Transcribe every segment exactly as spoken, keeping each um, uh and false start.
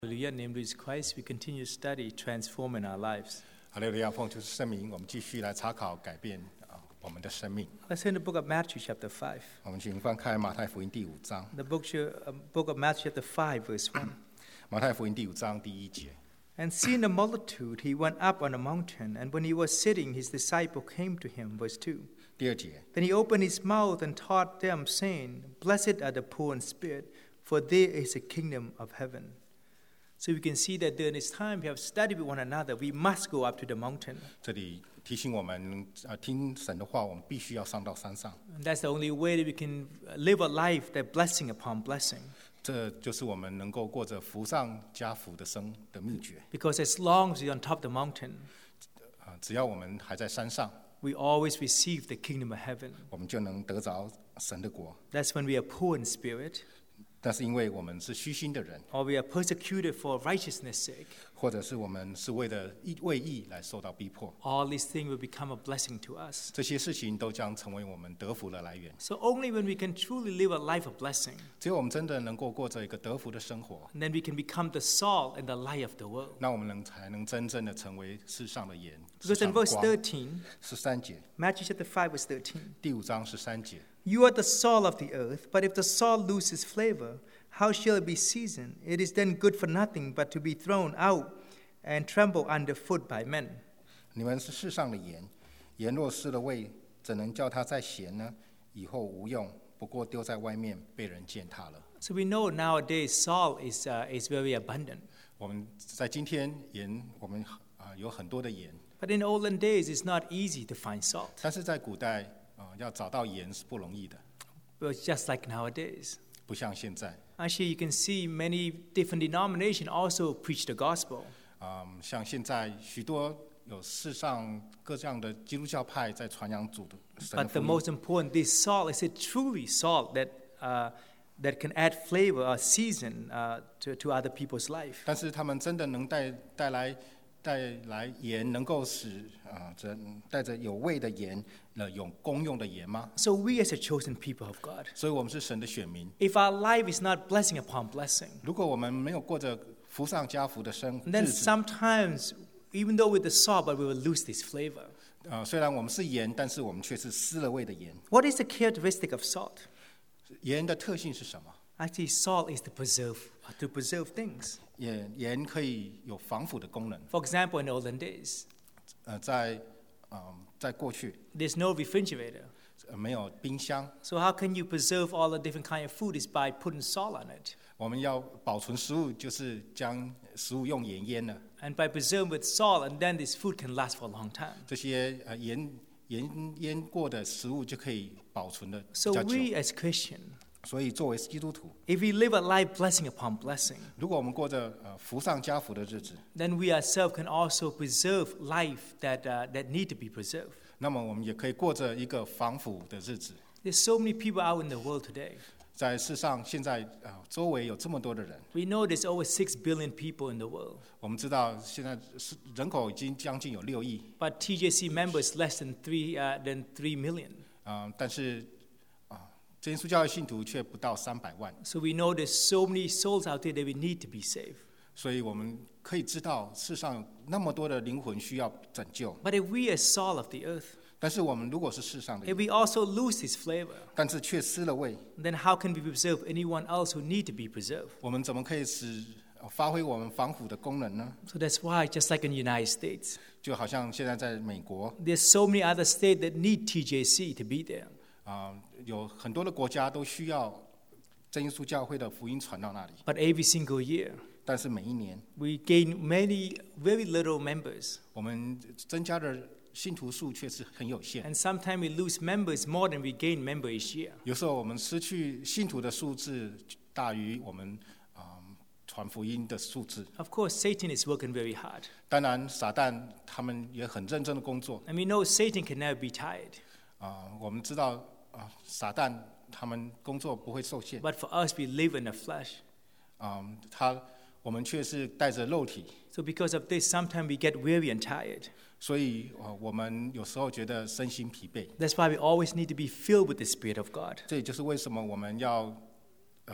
Hallelujah, name is Christ. We continue to study, transform in our lives. 哈利路亚，奉主圣名，我们继续来查考改变啊我们的生命。 Let's turn to the book of Matthew, chapter five. 我们请翻开马太福音第五章， The book, uh, book of Matthew, chapter five, verse one. 马太福音第五章第一节。 And seeing the multitude, he went up on a mountain, and when he was sitting, his disciple came to him, verse two. 第二节， Then he opened his mouth and taught them, saying, Blessed are the poor in spirit, for there is the kingdom of heaven. So we can see that during this time we have studied with one another. We must go up to the mountain. 这里提醒我们，啊，听神的话，我们必须要上到山上。 And that's the only way that we can live a life that blessing upon blessing. 这就是我们能够过着福上加福的生的秘诀。 Because as long as we're on top of the mountain, 啊，只要我们还在山上， we always receive the kingdom of heaven. 我们就能得着神的国。 That's when we are poor in spirit, 但是因为我们是虚心的人， or we are persecuted for righteousness' sake. 或者是我们是为了义为义来受到逼迫， All these things will become a blessing to us. 这些事情都将成为我们得福的来源。 So only when we can truly live a life of blessing, 只有我们真的能够过着一个得福的生活， then we can become the salt and the light of the world. 那我们能才能真正的成为世上的盐，世 Because 上 in 的 verse 光。 thirteen, 十三节， Matthew chapter five, verse thirteen, 第五章十三节， You are the salt of the earth, but if the salt loses flavor, how shall it be seasoned? It is then good for nothing but to be thrown out and trampled underfoot by men. 你们是世上的盐，盐若失了味，怎能叫它再咸呢？以后无用，不过丢在外面，被人践踏了。 So we know nowadays salt is, uh, is very abundant. 我们在今天盐，我们啊、有很多的盐， But in the olden days, it's not easy to find salt. 但是在古代啊、要找到盐是不容易的， But it's just like nowadays. 不像现在。 Actually, you can see many different denominations also preach the gospel. 啊、像现在许多有世上各样的基督教派在传扬主的神的 But 福 the 音。 most important, this salt is it truly salt that, uh, that can add flavor or season uh, to, to other people's life. 但是他们真的能带带来带来盐，能够使啊，这、带着有味的盐，呃，有功用的盐吗？ So we as a chosen people of God, 所以我们是神的选民。 if our life is not blessing upon blessing, 如果我们没有过着福上加福的生 then 日子， sometimes, even though with the salt, but we will lose this flavor. 呃，虽然我们是盐，但是我们却是失了味的盐。 What is the characteristic of salt? 盐的特性是什么？ Actually, salt is to preserve, to preserve things. 盐盐可以有防腐的功能。 For example, in the olden days, 呃，在呃，在过去、 there's no refrigerator. 呃、没有冰箱， So how can you preserve all the different kind of food is by putting salt on it. 我们要保存食物，就是将食物用盐腌了。 And by preserving with salt, and then this food can last for a long time. 这些呃盐盐腌过的食物就可以保存的比 So 较久。 we as Christian, 所以作为基督徒， if we live a life blessing upon blessing, 如果我们过着呃福上加福的日子， then we ourselves can also preserve life that, uh, that need to be preserved. 那么我们也可以过着一个防腐的日子。 There's so many people out in the world today. 在世上，现在呃周围有这么多的人， We know there's over six billion people in the world, 我们知道现在是人口已经将近有六亿， but T J C members less than three, uh, than three million. 啊、但是啊，真耶稣教会信徒却不到三百万， So we know there's so many souls out there that we need to be saved. 所以我们可以知道世上有那么多的灵魂需要拯救。 But if we are salt of the earth, 但是我们如果是世上的 if 人， we also lose this flavor, 但是却失了味， then how can we preserve anyone else who need to be preserved? 我们怎么可以使呃发挥我们防腐的功能呢？ So that's why, just like in the United States, 就好像现在在美国 there's so many other states that need T J C to be there. 啊、有很多的国家都需要真耶稣教会的福音传到那里， But every single year, 但是每一年 we gain many, very little members. 我们增加的信徒数却是很有限。 And sometimes we lose members more than we gain members each year. 有时候我们失去信徒的数字大于我们啊、传福音的数字。 Of course, Satan is working very hard. 当然，撒旦他们也很认真的工作 And we know Satan can never be tired. 啊、我们知道啊、撒旦他们工作不会受限 But for us, we live in the flesh. 啊、他我们却是带着肉体， So because of this, sometimes we get weary and tired. 所以啊、我们有时候觉得身心疲惫。 That's why we always need to be filled with the Spirit of God. 这也就是为什么我们要呃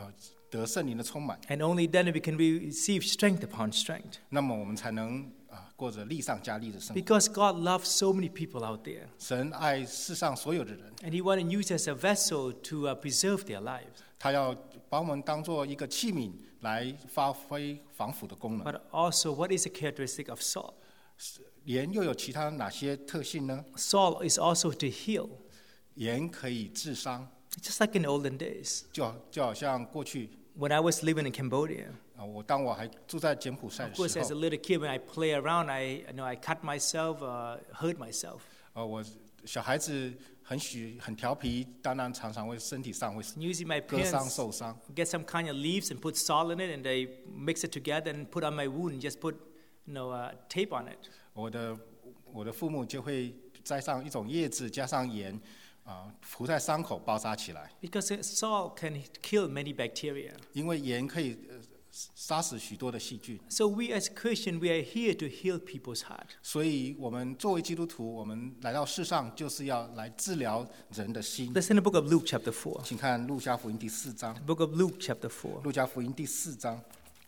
得圣灵的充满， And only then we can receive strength upon strength. 那么我们才能啊过着力上加力的生活。 Because God loves so many people out there. 神爱世上所有的人， And He wants to use us as a vessel to uh, preserve their lives. 他要把我们当做一个器皿来发挥防腐的功能。 But also, what is the characteristic of salt? 盐又有其他哪些特性呢？ Salt is also to heal. 盐可以治伤， Just like in the olden days. 就好就好像过去 When I was living in Cambodia, 啊，我当我还住在柬埔寨 of 的 course, 时 as a 候， little kid, when I play around, I you know I cut myself, uh, hurt myself. 呃，我小孩子很许很调皮，当然常常会身体上会 And usually, my 割伤 parents 受伤。 get some kind of leaves and put salt in it, and they mix it together and put on my wound and just put you know uh, tape on it. 我的我的父母就会摘上一种叶子，加上盐，啊、涂在伤口包扎起来。 Because salt can kill many bacteria. 因为盐可以呃杀死许多的细菌， So we as Christians, we are here to heal people's heart. 所以我们作为基督徒，我们来到世上就是要来治疗人的心。 Let's in the book of Luke chapter four. 请看路加福音第四章， Book of Luke chapter four. 路加福音第四章，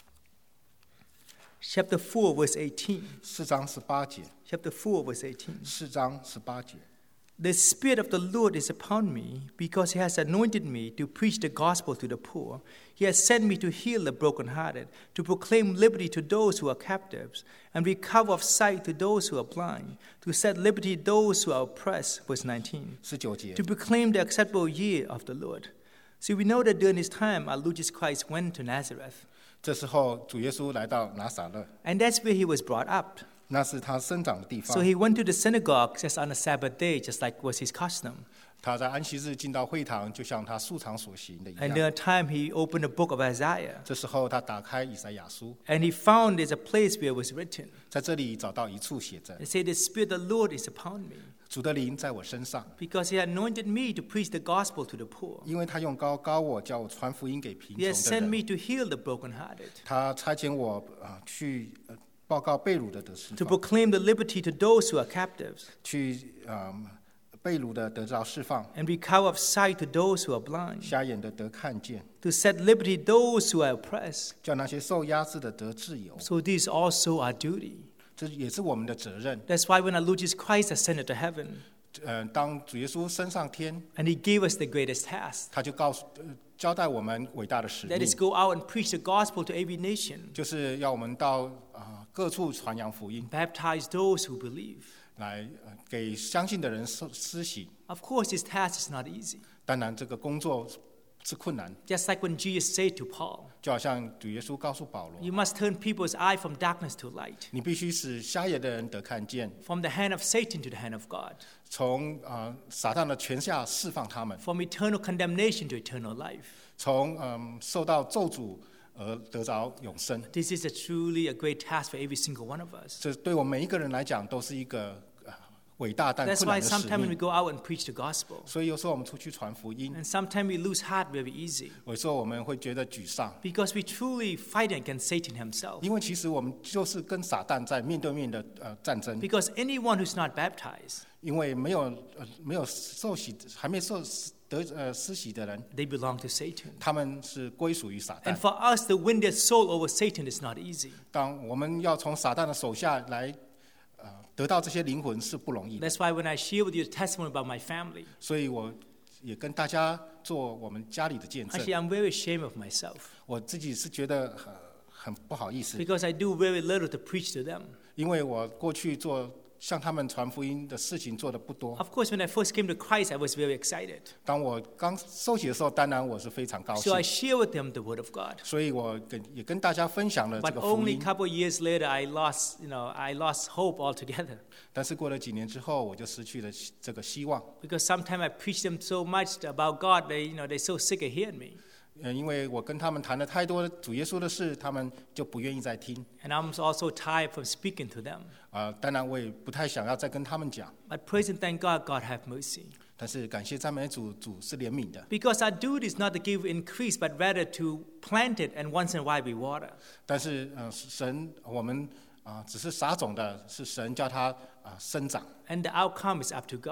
Chapter four, verse eighteen. 四章十八节， Chapter four, verse eighteen. 四章十八节。 The Spirit of the Lord is upon me, because He has anointed me to preach the gospel to the poor. He has sent me to heal the brokenhearted, to proclaim liberty to those who are captives, and recover of sight to those who are blind, to set liberty those who are oppressed. Verse nineteen. 十九节 To，proclaim the acceptable year of the Lord. See, we know that during this time, our Lord Jesus Christ went to Nazareth, 这时候主耶稣来到拿撒勒， and that's where He was brought up. 那是他生长的地 So 方。 He went to the synagogue just on a Sabbath day, just like was His custom. 他在安息日进到会堂，就像他素常所行的一 And 样。 there a time He opened the book of Isaiah. 这时候他打开以赛亚书， And he found there's a place where it was written. 在这里找到一处写着 It said, The Spirit of the Lord is upon me, 主的灵在我身上， because He anointed me to preach the gospel to the poor. 因为他用高高我，叫我传福音给贫 He has 穷的 sent 人。 me to heal the brokenhearted, 他差遣我啊、呃去、呃、报告被掳的得释 to 放， proclaim the liberty to those who are captives, 去啊、呃被掳的得到释放， and recover of sight to those who are blind, 瞎眼的得看见， to set liberty those who are oppressed. 叫那些受压制的得自由。 So this is also our duty. 这也是我们的责任。 That's why when our Lord Jesus Christ ascended to heaven, 呃，当主耶稣升上天， and He gave us the greatest task, 他就告诉、呃、交代我们伟大的使 that 命 is，go out and preach the gospel to every nation, 就是要我们到啊、呃各处传扬福音， baptize those who believe. 来、呃、给相信的人施施洗。 Of course, this task is not easy. 当然，这个工作是困难， Just like when Jesus said to Paul, 就好像主耶稣告诉保罗， you must turn people's eye from darkness to light, 你必须使瞎眼的人得看见， from the hand of Satan to the hand of God, 从啊、呃撒旦的权下释放他们， from eternal condemnation to eternal life. 从嗯、受到咒诅而得着永生。 This is a truly a great task for every single one of us. 这对我们每一个人来讲都是一个、呃、伟大但 That's 困 why 难的使 sometimes when we 命。 go out and preach the gospel, 所以有时候我们出去传福音， and sometimes we lose heart very easy, 有时候我们会觉得沮丧， because we truly fight against Satan himself. 因为其实我们就是跟撒旦在面对面的呃战争。 Because anyone who's not baptized, 因为没有呃没有受洗，还没受得呃施洗的人， they belong to Satan. 他们是归属于撒 And 旦。 for us to win their soul over Satan is not easy. 当我们要从撒旦的手下来呃得到这些灵魂是不容易的， That's why when I share with you the testimony about my family, 所以我也跟大家做我们家里的见证。 actually I'm very ashamed of myself, 我自己是觉得很很不好意思， because I do very little to preach to them. 因为我过去做向他们传福音的事情做的不多。 Of course, when I first came to Christ, I was very excited. 当我刚受洗的时候，当然我是非常高 So I 兴， share with them the Word of God. 所以我跟也跟大家分享了这 But 个福 only a 音。 couple of years later, I lost, you know, I lost hope altogether. 但是过了几年之后，我就失去了这个希望， Because sometimes I preach them so much about God, they, you know, they're so sick of hearing me. 嗯，因为我跟他们谈了太多主耶稣的事，他们就不愿意再听。 And I'm also tired from speaking to them. 啊、当然我也不太想要再跟他们讲， But praise and thank God, God have mercy. 但是感谢赞美主，主是怜悯的。 Because our duty is not to give increase, but rather to plant it and once in a while we water. 但是呃，神我们啊、只是撒种的，是神叫它啊、生长。 And the outcome is up to God.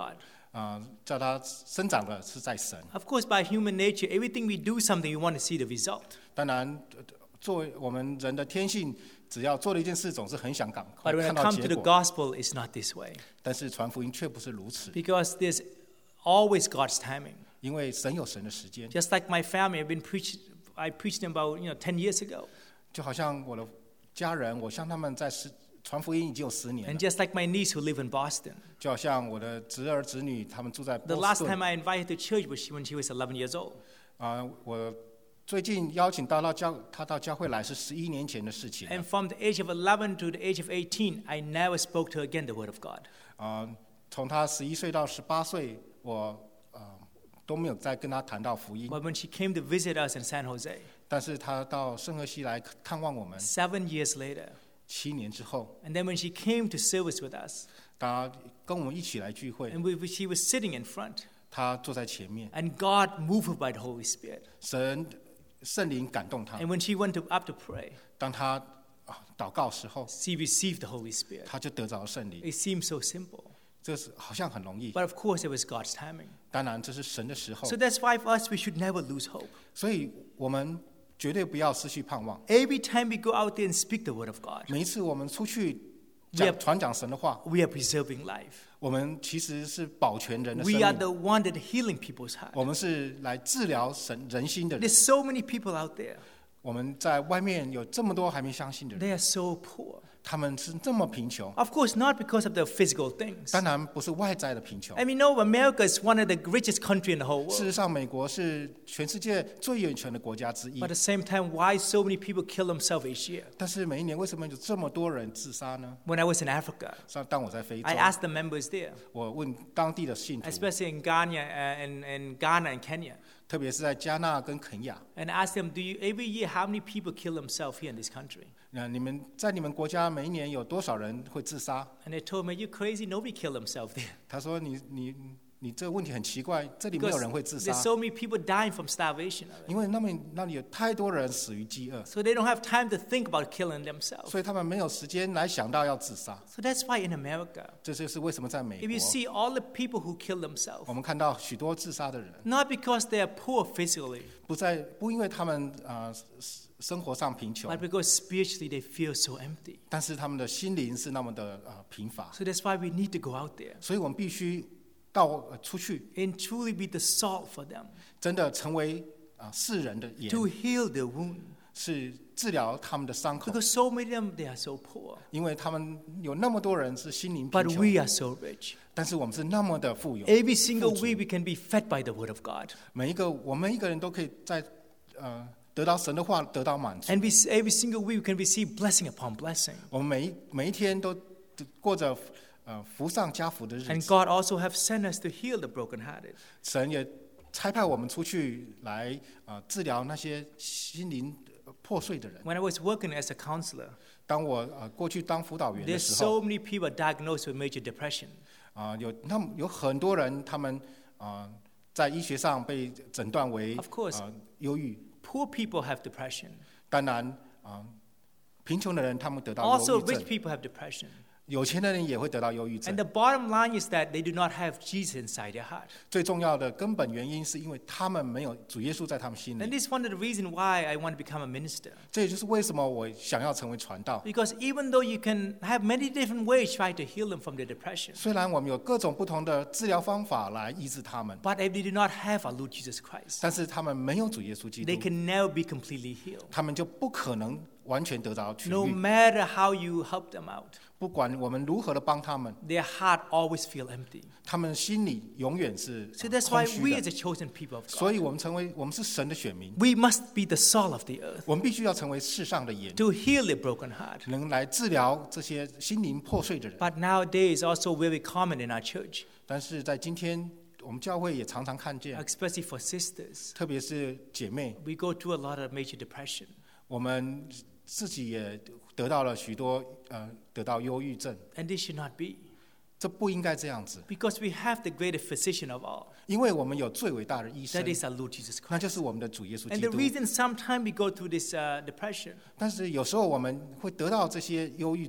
啊、叫它生长的是在神。 Of course, by human nature, everything we do something, we want to see the result. 当然，呃作为我们人的天性，只要做了一件事，总是很想赶快 But when 看 it 到 comes to 结 the 果。 gospel, it's not this way. 但是传福音却不是如此， Because there's always God's timing. 因为神有神的时间。 Just like my family, I've been preached, I preached them about, you know, ten years ago. 就好像我的家人，我向他们在十传福音已经有十年 And 了。 just like my niece who live in Boston. 就好像我的侄儿侄女，他们住在 The 波 last 士 time 顿。 I invited to church was when she was eleven years old. 啊、我最近邀请到到教他到教会来是十一年前的事情了。 And from the age of eleven to the age of eighteen, I never spoke to her again the word of God. 啊、从他十一岁到十八岁，我呃都没有再跟他谈到福音。 But when she came to visit us in San Jose, 但是他到圣荷西来探望我们， seven years later, 七年之后， and then when she came to service with us, 他跟我们一起来聚会， and we, she was sitting in front, 他坐在前面， and God moved her by the Holy Spirit. 神圣灵感动他 And。when she went to, up to pray, 当他啊祷告时候， she received the Holy Spirit. 他就得着了圣灵。 It seems so simple. 这是好像很容易， But of course, it was God's timing. 当然这是神的时候 So，that's why for us, we should never lose hope. 所以我们绝对不要失去盼望。 Every time we go out there and speak the word of God, 每一次我们出去 We are- 讲传讲神的话， we are preserving life. 我们其实是保全人的生 We are 命， the one that healing people's heart. 我们是来治疗神人心的人。 There's so many people out there. 我们在外面有这么多还没相信的人， They are so poor. 他们是这么贫穷， Of course, not because of the physical things. 当然不是外在的贫穷。 I mean, no, America is one of the richest country in the whole 事 world. 实上，美国是全世界最有钱的国家之一 But，at the same time, why so many people kill themselves each year? 但是每一年为什么有这么多人自杀呢？ When I was in Africa, 像当我在非洲 I，asked the members there, 我问当地的信徒， especially in Ghana, uh, in, in Ghana and Kenya, 特別是在加納跟肯亞， and I asked them, do you every year how many people kill themselves here in this country? 那你們在你們國家每一年有多少人會自殺？ And they told me, you crazy? Nobody kill themselves there. 他說你你你這個問題很奇怪，這裡沒有 Because 人會自 there's 殺， so many people dying from starvation. 因為那麼那裡有太多人死於飢餓， So they don't have time to think about killing themselves. 所以他們沒有時間來想到要自殺。 So that's why in America, 這就是為什麼在美 if you 國， see all the people who kill themselves, 我們看到許多自殺的人， not because they are poor physically, 不在不因為他們啊、呃、生活上貧窮 but，because spiritually they feel so empty. 但是他們的心靈是那麼的呃貧乏， So that's why we need to go out there 所以我們必須到、呃、出去， and truly be the salt for them 真的成為啊、呃世人的鹽， to heal their wound. 是治療他們的傷口， Because so many of them, they are so poor. 因為他們有那麼多人是心靈貧 But 窮， we are so rich. 但是我們是那麼的富有， Every single 富足 week we can be fed by the word of God. 每一個我們一個人都可以在呃得到神的話，得到滿足。 And we, every single week we can receive blessing upon blessing. 我們每一每一天都過着呃福上加福的日 And 子。 God also have sent us to heal the brokenhearted. 神也差派我們出去來呃治療那些心靈破碎的人。 When I was working as a counselor, 當我呃過去當輔導員的 there's 時候， so many people diagnosed with major depression. 啊、有那麼有很多人，他們啊、呃在醫學上被診斷為 Of course. 呃憂鬱。 Poor people have depression. 當然啊、貧窮的人他們得到 Also, 憂鬱 rich 症， people have depression. 有錢的人也會得到憂鬱 And 症 the。bottom line is that they do not have Jesus inside their heart. 最重要的根本原因是因為他們沒有主耶穌在他們心 And 裡。 this is one of the reasons why I want to become a minister. 這也就是為什麼我想要成為傳道。 Because even though you can have many different ways try to heal them from their depression, 雖然我們有各種不同的治療方法來醫治他們， but if they do not have our Lord Jesus Christ, 但是他們沒有主耶穌基 they 督， can never be completely healed. 他們就不可能完全得到痊 No 愈。 matter how you help them out, 不管我們如何的幫他們， their heart always feel empty. 他們心裡永遠是 So that's 空 why 虛 we 的 as。a chosen people of 所 God, 以我們成為我們是神的選民， we must be the salt of the earth 我們必須要成為世上的鹽， to heal the broken heart. 能來治療這些心靈破碎的人。 But nowadays also very common in our church, 但是在今天，我們教會也常常看見， especially for sisters. 特別是姐妹， We go through a lot of major depression. 我們自己也得到了許多呃，得到憂鬱症， And this should not be. 這不應該這樣子， Because we have the greatest physician of all. 因為我們有最偉大的醫生 That，is our Lord Jesus 那 Christ. 就是我們的主耶穌 And 基 the 督。 reason sometimes we go through this uh, depression 但是有時候我們會得到這些憂鬱症，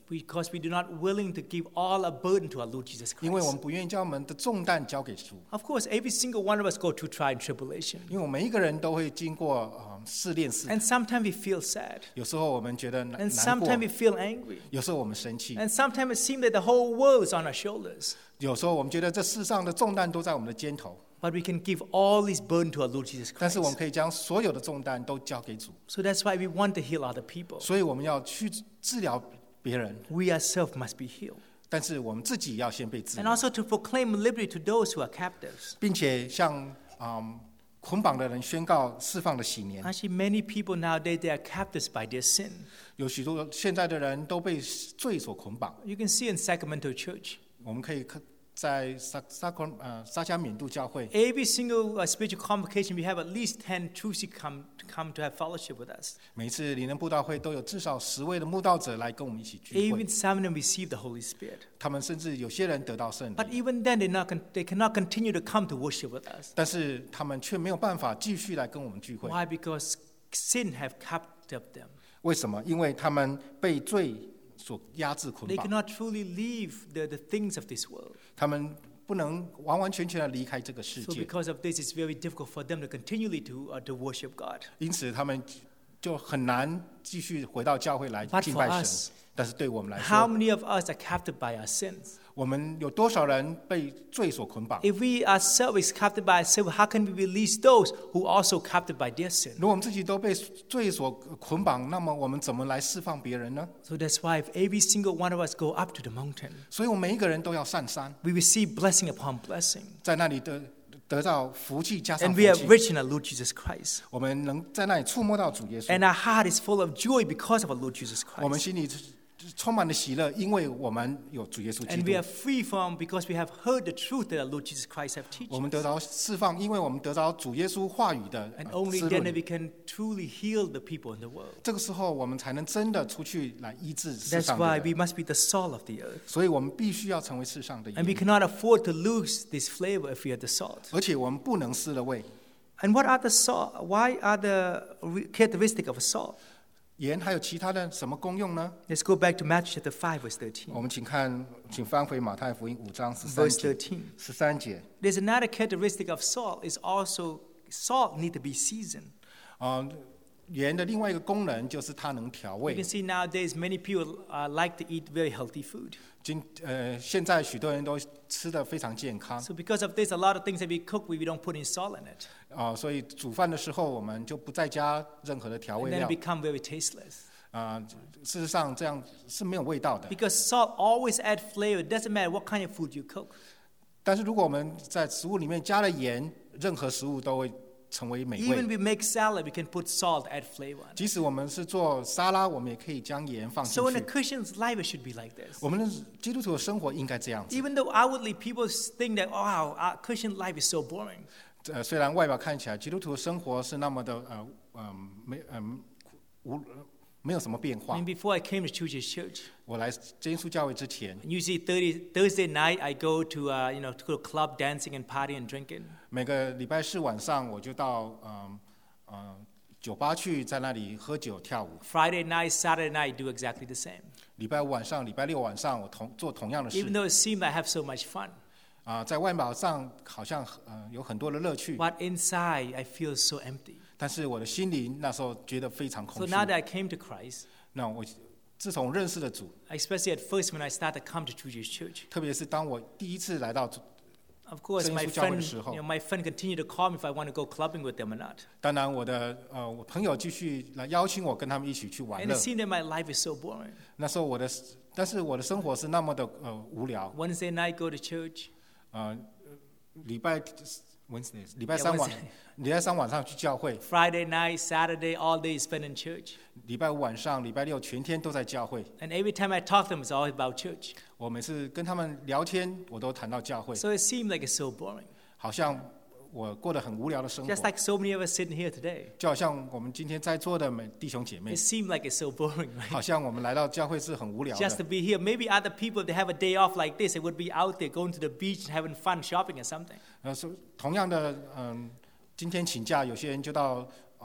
Because we do not willing to give all our burden to our Lord Jesus 因为我 Christ. 们不愿意将我们的重担交给主， Of course, every single one of us go through trial and tribulation. 因为我们每一个人都会经过呃试炼试探， And sometimes we feel sad. 有时候我们觉得难 And 难过 sometimes，we feel angry. 有时候我们生气， And sometimes it seems that the whole world is on our shoulders. 有时候我们觉得这世上的重担都在我们的肩头， But we can give all this burden to our Lord Jesus 但是我们 Christ. 可以将所有的重担都交给主， So that's why we want to heal other people. 所以我们要去治疗别人， We ourselves must be healed. 但是我们自己要先被治 And 疗， also to proclaim liberty to those who are captives. 并且向嗯捆绑的人宣告释放的喜年。 Actually, many people nowadays, they are captives by their sin. 有许多现在的人都被罪所捆绑， You can see in Sacramento Church. 我们可以看在沙沙昆呃沙加缅度教会， Every single uh, spiritual convocation, we have at least ten truths come, come to have fellowship with us. 每次灵人布道会都有至少十位的慕道者来跟我们一起聚会， Even some of them receive the Holy Spirit. 他们甚至有些人得到圣 But 灵， even then, they, not con- they cannot continue to come to worship with us. 但是他们却没有办法继续来跟我们聚会。 Why? Because sin have captured them. 为什么？因为他们被罪所压制捆 They 绑， cannot truly leave the, the things of this world. 他们不能完完全全的离开这个世 So 界， because of this, it's very difficult for them to continually to, uh, to worship God. 因此他们就很难继续回到教会来 But 敬 for 拜 us, 神。但是对我们来 how 说， many of us are captured by our sins? 我们有多少人被罪所捆绑？ If we ourselves is captured by our sin, how can we release those who also captured by their sin? 如果我们自己都被罪所捆绑，那么我们怎么来释放别人呢？ So that's why if every single one of us go up to the mountain, 所以我们每一个人都要上山， we receive blessing upon blessing. 在那里得得到福气加上 And 福 we are 气， rich in our Lord Jesus Christ. 我们能在那里触摸到主耶稣， And our heart is full of joy because of our Lord Jesus 我们 Christ. 心里充满了喜乐，因为我们有主耶稣基 And we are 督。 free from because we have heard the truth that our Lord Jesus Christ have 我 taught 们 us. 得到释放，因为我们得到主耶稣话语的 And 呃 only 滋 then 润 we can truly heal the people in the world. 这个时候，我们才能真的出去来医治世 That's 上的 why we 人。 must be the salt of the earth. 所以我们必须要成为世上的 And we 盐， cannot afford to lose this flavor if we are the salt. 而且我们不能失了味。 And what are the salt? Why are the re- characteristic of a salt? 盐还有其他的什么功用呢？ Let's go back to Matthew chapter five, verse 我 thirteen. 们请看，请翻回马太福音五章十三 Verse 节。 thirteen. 十三节， There's another characteristic of salt is also salt need to be seasoned. 啊、盐的另外一个功能就是它能调 You 味 can。see nowadays many people uh, like to eat very healthy food. 今呃，现在许多人都吃得非常健康 So because of this, a lot of things that we cook, we don't put in salt in it. 啊、所以煮饭的时候我们就不再加任何的调 And 味 then 料 it become very tasteless. 啊、事实上这样是没有味道的。 Because salt always add flavor. It doesn't matter what kind of food you cook. 但是如果我们在食物里面加了盐，任何食物都会成为美 Even 味。 we make salad, we can put salt, add flavor on it. 即使我们是做沙拉，我们也可以将盐放进 So in a 去。 Christian's life, it should be like this. 我们的基督徒的生活应该这样子。 Even though outwardly people think that, wow, our Christian life is so boring. 呃，虽然外表看起来基督徒的生活是那么的呃嗯没嗯无没有什么变 I 化 mean,。before I came to Church's Church, 我来真耶稣教会之前， usually thirty, Thursday night, I go to, uh, you know, to a club dancing and partying and drinking. 每个礼拜四晚上我就到嗯呃酒吧去，在那里喝酒跳舞。 Friday night, Saturday night, do exactly the same. 礼拜五晚上、礼拜六晚上，我同做同样的 Even 事 though it seemed I have so much fun, 啊、在外表上好像呃有很多的乐趣， but inside I feel so empty. 但是我的心灵那时候觉得非常 So 空虚。 now that I came to Christ, 那我自从认识了主， especially at first when I started to come to Church's Church, 特别是当我第一次来到， of course, 真耶 my 稣教会的 friend, 时候。 you know, my friend continued to call me if I want to go clubbing with them or not. 当然我的呃我朋友继续来邀请我跟他们一起去玩 And 乐 it。seemed that my life is so boring. 那时候我的，但是我的生活是那么的呃无聊。 Wednesday night, go to church. 呃，礼拜 Wednesday 礼拜 Yeah, 三晚 Wednesday 礼拜三晚上去教会， Friday night, Saturday, all day spent in church. 礼拜五晚上、礼拜六全天都在教会。 And every time I talk to them, it's always about church. 我每次跟他们聊天，我都谈到教会， So it seemed like it's so boring. 好像我过得很无聊的生 Just 活， like so many of us sitting here today. 就好像我们今天在座的每弟兄姐妹 It，seemed like it's so boring, 好 right? 像我们来到教会是很无聊 Just to 的。 be here. Maybe other people, if they have a day off like this, they would be out there going to the beach and having fun shopping or something. 呃，是同样的，嗯，今天请假，有些人就到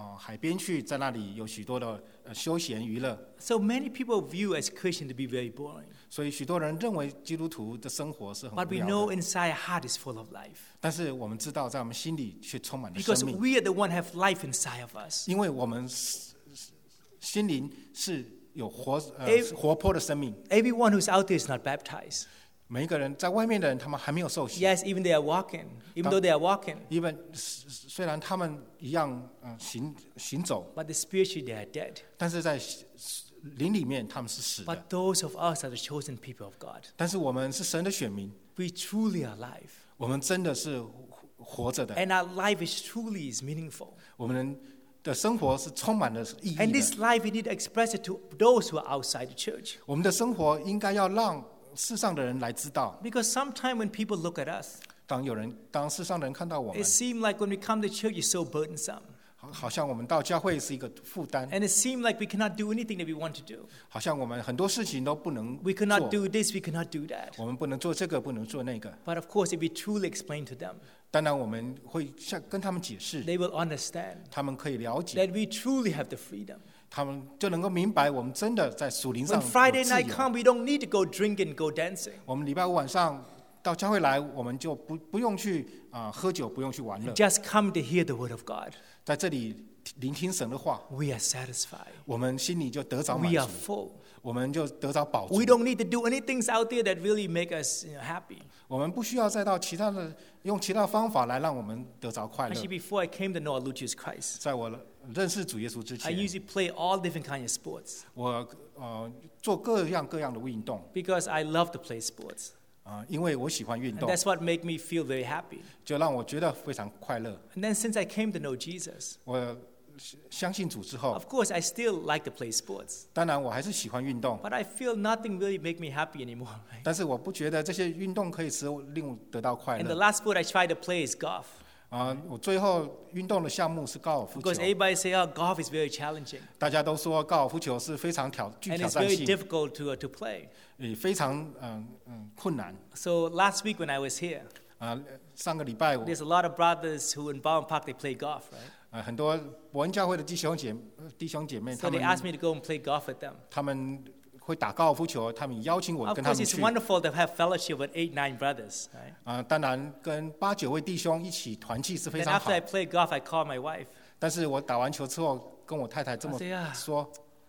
呃海边去，在那里有许多的呃休闲娱乐。 So many people view as Christian to be very boring. 所以许多人认为基督徒的生活是很 But 无 we 聊 know 的， inside our heart is full of life. 但是我们知道，在我们心里却充满了 Because 生命， we are the one have life inside of us. 因为我们是心灵是有活呃 Ev- 活泼的生命。 Everyone who's out there is not baptized. 每一个人在外面的人，他们还没有受洗。 Yes, even they are walking. Even though they are walking, 因为虽然他们一样嗯行行走， but the spiritually they are dead. 但是在灵里面他们是死的。 But those of us are the chosen people of God. 但是我们是神的选民， We truly are alive. 我们真的是活着的， And our life is truly is meaningful. 我们的生活是充满了意义 And 的。 this life, we need to express it to those who are outside the church. 我们的生活应该要让世上的人来知道。 Because sometimes when people look at us, 当有人，当世上的人看到我们 it，seems like when we come to church, it's so burdensome. 好好像我们到教会是一个负担， And it seems like we cannot do anything that we want to do. 好像我们很多事情都不能 We cannot 做， do this, we cannot do that. 我们不能做这个，不能做那个。 But of course, if we truly explain to them, 当然，我们会向跟他们解释， they will understand 他们可以了解， that we truly have the freedom. 他们就能够明白，我们真的在属灵上 When 有 Friday 自 night 由。 come, we don't need to go drinking, go dancing. 我们礼拜五晚上到教会来，我们就不不用去啊、呃喝酒，不用去玩乐， Just come to hear the word of God. 在这里聆听神的话， We are satisfied. 我们心里就得着满 We are 足， full. 我们就得着饱足 We。don't need to do any things out there that really make us you know, happy. 我们不需要再到其他的用其他方法来让我们得着快乐。 Actually, before I came to know our Lord Jesus Christ, 在我认识主耶稣之 I 前， usually play all different kinds of sports 我呃做各样各样的运动 because I love to play sports. 啊、呃因为我喜欢运 And 动， that's what made me feel very happy. 就让我觉得非常快乐。 And then since I came to know Jesus, 我相信主之后， of course, I still like to play sports. 当然我还是喜欢运动， But I feel nothing really make me happy anymore. Right? 但是我不觉得这些运动可以使我令我得到快 And the 乐。 last sport I tried to play is golf. 啊、我最后运动的项目是高尔夫球 Because，everybody say, oh, golf is very challenging. 大家都说高尔夫球是非常挑具 And 挑 it's 战 very 性， difficult to, uh, to play. 也非常嗯嗯困难。 So last week when I was here, 啊、上个礼拜我 there's a lot of brothers who in Bowen Park, they play golf, right? 呃，很多伯恩教会的弟兄姐弟兄姐妹， So 他 they 们 asked me to go and play golf with them. 他们会打高尔夫球，他们邀请我 Of 跟他 course, 们 it's 去。 wonderful to have fellowship with eight, nine brothers, right? 啊、当然跟八九位弟兄一起团契是非 Then 常 after 好 I。play golf, I call my wife. 但是我打完球之后，跟我太太这么 I say, "Ah." 说，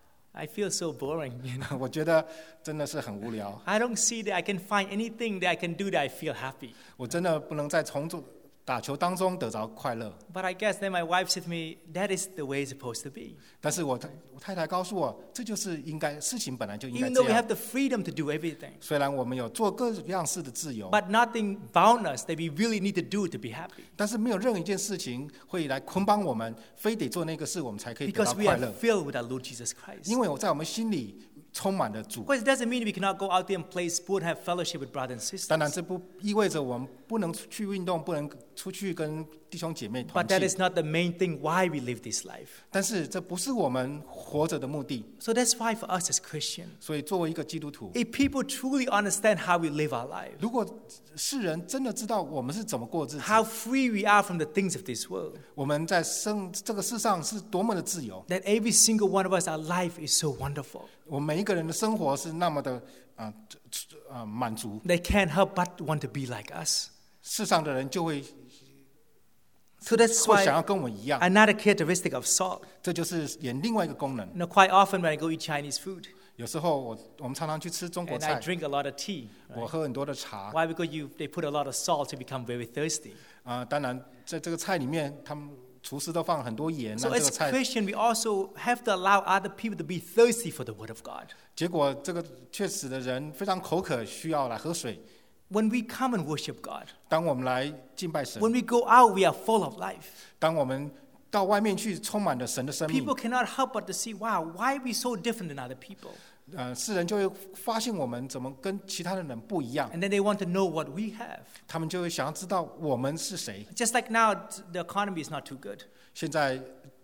I feel so boring, you know. 我觉得真的是很无聊。 I don't see that I can find anything that I can do that I feel happy. 我真的不能在从中打球当中得着快乐。 But I guess then my wife said to me, that is the way it's supposed to be. 但是我太我太太告诉我，这就是应该，事情本来就应该 Even 这 though we 样 have。the freedom to do everything, 虽然我们有做各样式的自由， but nothing bound us that we really need to do to be happy. 但是没有任何一件事情会来捆绑我们，非得做那个事，我们才可以得到 Because we 快 are 乐。 filled with our Lord Jesus Christ. 因为我在我们心里充满了主。 Of course, it doesn't mean we cannot go out there and play sport, have fellowship with brothers and 当然， sisters. 这不意味着我们不能去运动，不能出去跟弟兄姐妹团 But that 契。 is not the main thing why we live this life. 但是这不是我们活着的目的。 So that's why for us as Christians, 所以作为一个基督徒， if people truly understand how we live our lives, 如果世人真的知道我们是怎么过日子， how free we are from the things of this world, 我们在生这个世上是多么的自由， that every single one of us, our life is so wonderful. 我们每一个人的生活是那么的啊啊、呃满足， They can't help but want to be like us. 世上的人就会 So that's 会想 why 要跟我一样。 another characteristic of salt. 这就是演另外一个功能。 You know, quite often when I go eat Chinese food 有时候我我们常常去吃中国 and I 菜， drink a lot of tea, 我 right? 喝很多的茶。 Why? Because you they put a lot of salt to become very thirsty. 啊、当然在这个菜里面，他们厨师都放了很多盐， So 让这 as 个菜， Christian, we also have to allow other people to be thirsty for the Word of God. 结果这个却使得人非常口渴，需要来喝水。 When we come and worship God, 当我们来敬拜神， when we go out, we are full of life. 当我们到外面去，充满了神的生命 People，cannot help but to see, wow, why are we so different than other people? 呃，世人就会发现我们怎么跟其他的人不一样， And then they want to know what we have. 他们就会想要知道我们是谁。 Just like now, the economy is not too good. 现在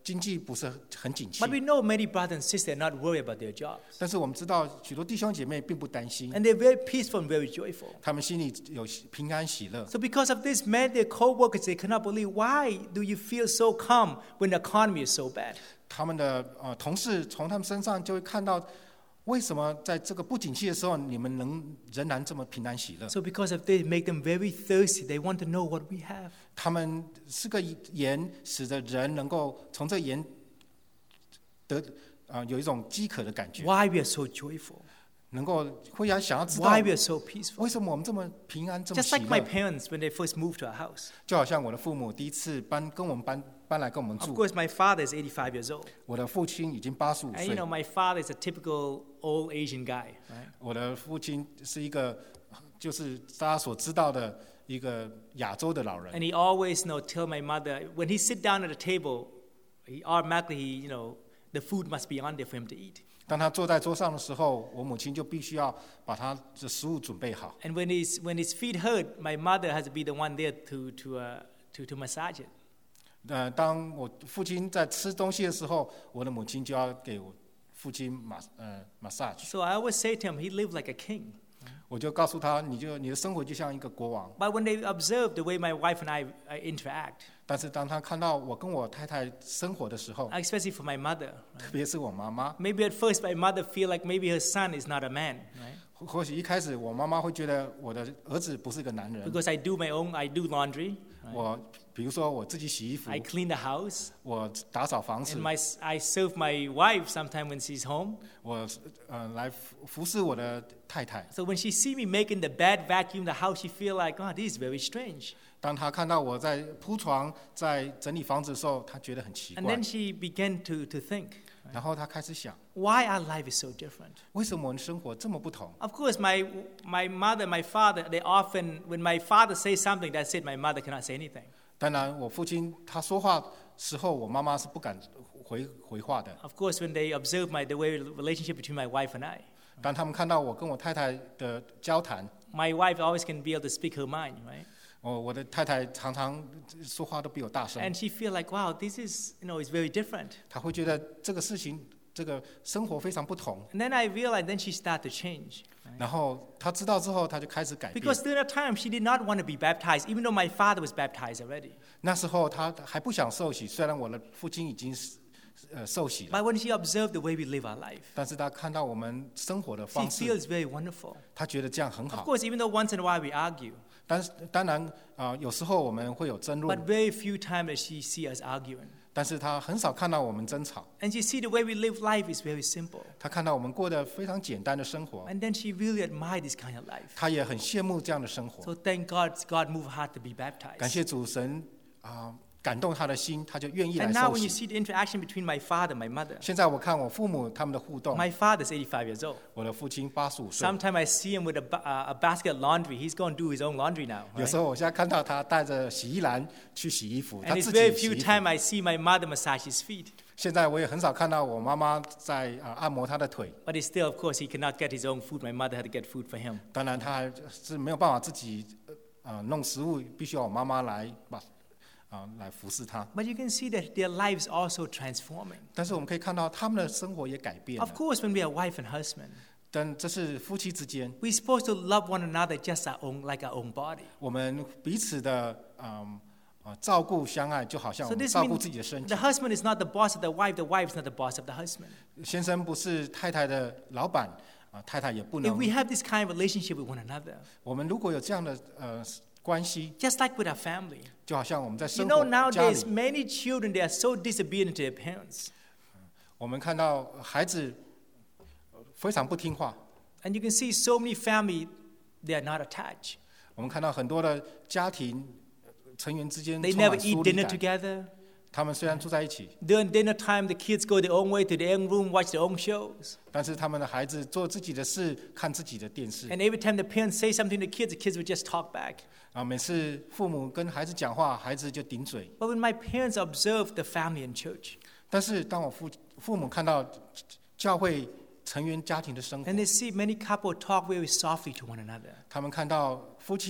经济不是很景气 But，we know many brothers and sisters are not worried about their jobs. 但是我们知道许多弟兄姐妹并不担心， And they're very peaceful and very joyful. 他们心里有平安喜乐。 So because of this, many their co-workers, they cannot believe, why do you feel so calm when the economy is so bad? 他们的呃同事从他们身上就会看到，为什么在这个不景气的时候，你们能仍然这么平安喜乐？ So because of this, make them very thirsty. They want to know what we have. 他们是个盐，使得人能够从这盐得啊、呃、有一种饥渴的感觉， Why we are so joyful? 能够会要想要知道 Why we are so peaceful? 为什么我们这么平安这么 Just 喜 like my 乐？ parents when they first moved to our house. 就好像我的父母第一次搬跟我们搬搬来跟我们 Of 住， course, my father is eighty-five years old. 我的父亲已经八十五 And you 岁 know,，my father is a typical old Asian guy, right? 我的父亲是一个就是大家所知道的一个亚洲的老人。 And he always, you know, tell my mother, when he sit down at the table, he automatically, you know, the food must be on there for him to eat. 当他坐在桌上的时候，我母亲就必须要把他的食物准备好。 And when his, when his feet hurt, my mother has to be the one there to, to, uh, to, to massage it. 呃，当我父亲在吃东西的时候，我的母亲就要给我父亲马呃 massage。 So I always say to him, he lived like a king. 我就告诉他，你就你的生活就像一个国王。 But when they observe the way my wife and I uh, interact, 但是当他看到我跟我太太生活的时候， especially for my mother, 特别是我妈妈， maybe at first my mother feel like maybe her son is not a man, right? 或或许一开始我妈妈会觉得我的儿子不是个男人。 Because I do my own, I do laundry, 我比如说我自己洗衣服， I clean the house, 我打扫房子 and，my I serve my wife sometime when she's home. 我呃来服服侍我的太太。 So when she see me making the bed, vacuum the house, she feel like, oh, this is very strange. 当她看到我在铺床、在整理房子的时候，她觉得很奇 And 怪 then，she began to, to think, 然后她开始想， why our life is so different? 为什么我们生活这么不同？ Of course, my, my mother, my father, they often, when my father says something, that's it, my mother cannot say anything. 当然，我父亲他说话时候，我妈妈是不敢回回话的。 Of course, when they observe my, the way relationship between my wife and I, 当他们看到我跟我太太的交谈， my wife always can be able to speak her mind, right? 哦，我的太太常常说话都比我大声， And she feel like, wow, this is, you know, it's very different. 她会觉得这个事情、这个生活非常不同。 And then I realized, then she started to change. 然后她知道之后，她就开始改变。 Because during that time, she did not want to be baptized, even though my father was baptized already. 那时候她还不想受洗，虽然我的父亲已经是呃受洗了， But when she observed the way we live our life, 但是她看到我们生活的 she 方式， feels very wonderful. 她觉得这样很 Of 好。 course, even though once in a while we argue, 但是当然啊、呃有时候我们会有争 but 论， very few times that she see us arguing. 但是她很少看到我们争吵。 And she see the way we live life is very simple. 她看到我们过得非常简单的生活， And then she really admired this kind of life. 她也很羡慕这样的生活。 So thank God, God moved her heart to be 感 baptized. 谢主神啊、感动她的心，她就愿意来 And now 受 when you 洗。 see the interaction between my father and my mother, 现在我看我父母他们的互动， my father is eighty-five years old. 我的父亲八十五岁， Sometimes I see him with a, ba- uh, a basket of laundry. He's going to do his own laundry now. 有 Right? 时候我现在看到他带着洗衣篮去洗衣服，他 And it's 自己 very 也洗 few 衣服。 times I see my mother massage his feet. 现在我也很少看到我妈妈在啊、按摩他的腿。 But it's still, of course, he cannot get his own food. My mother had to get food for him. 当然他还是没有办法自己呃弄食物，必须要我妈妈来把啊、来服侍他。 But you can see that their lives also transforming. 但是我们可以看到他们的生活也改变 Of 了。 course, when we are wife and husband, 但这是夫妻之间， we're supposed to love one another just our own, like our own body. 我们彼此的嗯啊、照顾相爱，就好像 So 我们 this 照顾 means 自己的身体 the。husband is not the boss of the wife, the wife is not the boss of the husband. 先生不是太太的老板啊、太太也不 If 能 we。have this kind of relationship with one another, 我们如果有这样的呃关系， just like with our family, 就好像我们在 you 生 know, 活家 nowadays 里， many children they are so disobedient to their parents, 我们看到孩子非常不听话， and you can see so many family they are not attached. 我们看到很多的家庭呃成员之间 They 充 never 满 eat 疏离 dinner 感。 together. 他们虽然住在一起， During dinner time, the kids go their own way to their own room, watch their own shows. 但是他们的孩子做自己的事，看自己的电视 And every time the parents say something to the kids, the kids would just talk back. 啊。每次父母跟孩子讲话，孩子就顶嘴。 But when my parents observed the family in church, 但是当我父父母看到教会成员家庭的生活 and，they see many couple talk very softly to one another, 他们看到夫妻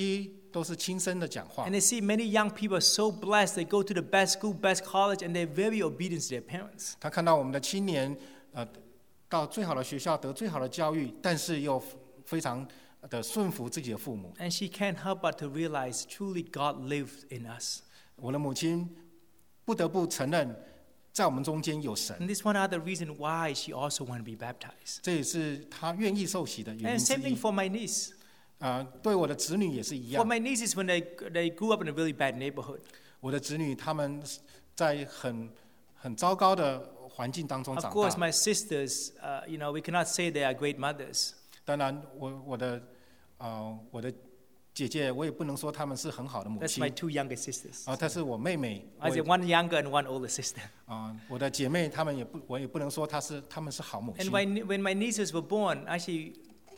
都是亲身的讲话 And。they see many young people are so blessed. They go to the best school, best college, and they're very obedient to their parents. 他看到我们的青年，呃，到最好的学校得最好的教育，但是又非常的顺服自己的父母。 And she can't help but to realize truly God lives in us. 我的母亲不得不承认，在我们中间有神。 And this is one other reason why she also want to be baptized. 这也是她愿意受洗的原 And 因之 same thing 一。 for my niece. 呃，对我的子女也是一 For 样。 my nieces, when they they grew up in a really bad neighborhood. 我的子女他们在很很糟糕的环境当中 Of 长 course, 大。 my sisters, uh, you know, we cannot say they are great mothers. 当然，我我的呃我的姐姐，我也不能说她们是很好的母 That's 亲 my two younger sisters. 啊，她是我妹妹。 I 我也 said one younger and one older sister. 啊，我的姐妹她们也不，我也不能说她是她们是好母 And 亲。 when when my nieces were born, actually,